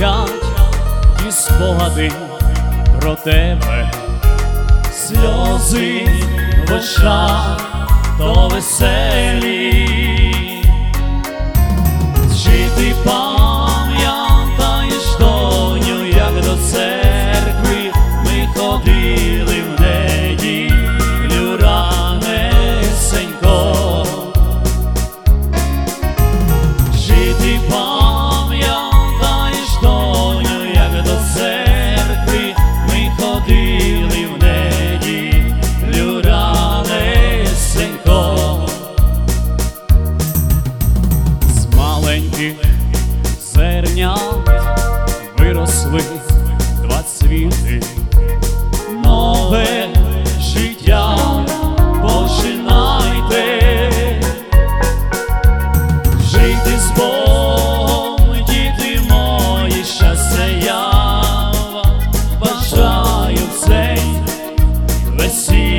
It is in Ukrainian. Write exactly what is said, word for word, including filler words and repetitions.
мовчать і спогади про тебе, сльози в очах то веселі. Чи ти пам'ятаєш, доню, як до церкви ми ходили в неділю ранесенько? Чи ти пам'ятаєш, доню, як до церкви ми ходили в неділю ранесенько? З маленьких зернят виросли